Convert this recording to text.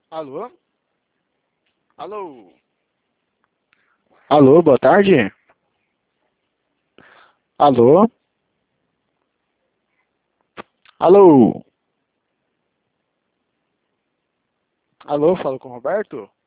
Alô? Alô? Alô, boa tarde? Alô? Alô? Alô, falo com o Roberto?